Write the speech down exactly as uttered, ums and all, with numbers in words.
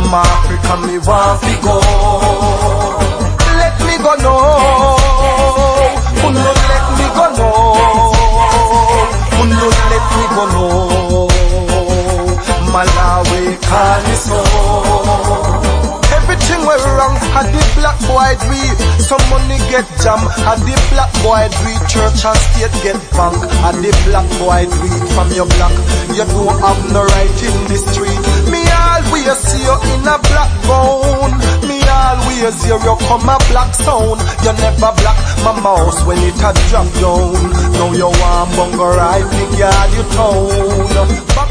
From Africa me want to go. Let me go now. Oh no, let me go now. Oh no, let me go now. Malawi call me so. Everything went wrong, had the black boy do it. Some money get jam, had the black boy do it. Church and state get bank, had the black boy do it. From your black, you don't have no right in the street. Me always see you in a black gown. Me always hear you come a black sound. You never black my mouse when it had dropped down. Now you want bungo right, big yard you town.